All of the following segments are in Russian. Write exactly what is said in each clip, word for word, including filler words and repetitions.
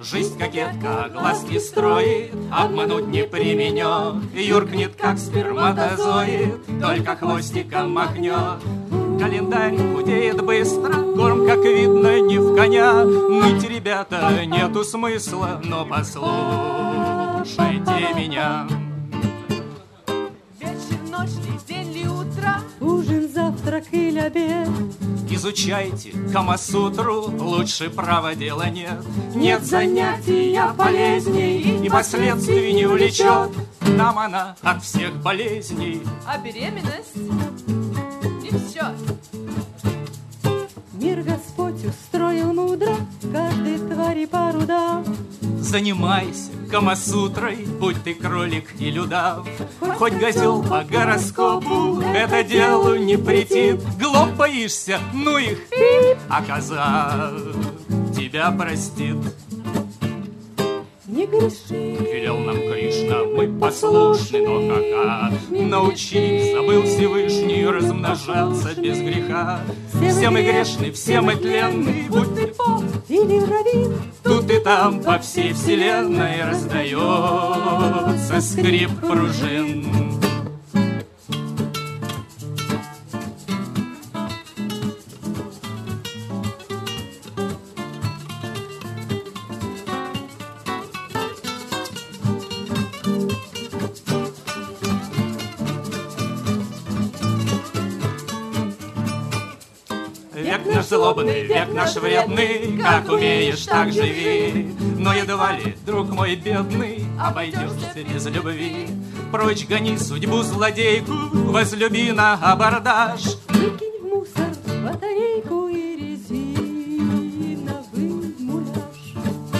Жизнь кокетка, глазки строит, обмануть не применет. Юркнет, как сперматозоид, только хвостиком махнет. Календарь худеет быстро, корм, как видно, не в коня. Ныть, ребята, нету смысла, но послушайте меня. Вечер, ночь ли, день ли, утро, ужин, завтрак или обед. Изучайте Камасутру, лучше права дела нет. Нет занятия полезней и последствий не влечет. Нам она от всех болезней. а беременность не все. Мир Господь устроил мудро, каждой твари по рудам. Занимайся Камасутрой, будь ты кролик или удав. Хоть козел по гороскопу, это делу не претит. Глуп боишься, ну их, а коза тебя простит. Не греши, Велел нам Кришна, мы послушны, но кака. Научи, забыл Всевышний, размножаться без греха. Все мы грешны, все мы тленны, будь ты поп или раввин. тут и там по всей вселенной раздается скрип пружин. Век наш злобный, век наш вредный, как умеешь, так живи. Но едва ли, друг мой бедный, обойдешься без любви. Прочь гони судьбу злодейку, возлюби на абордаж. Выкинь в мусор батарейку и резиновый муляж.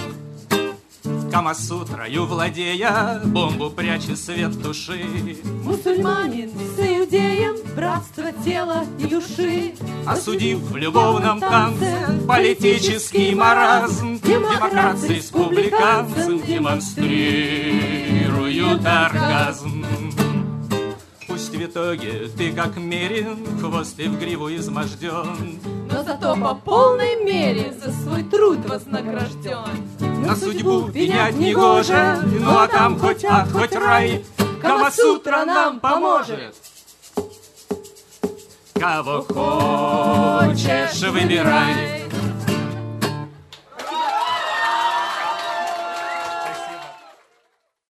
Камасутрою владея, бомбу пряча, свет туши. Мусульманин с иудеем, братство тела и души. Осудив в любовном танце политический маразм, демократ с республиканцем демонстрируют оргазм. Пусть в итоге ты как мерин, хвост и в гриву изможден, Но зато по полной мере за свой труд вознагражден. на судьбу пенять не гоже, ну а там хоть ад, хоть рай, Камасутра нам поможет. Кого хочешь, выбирай.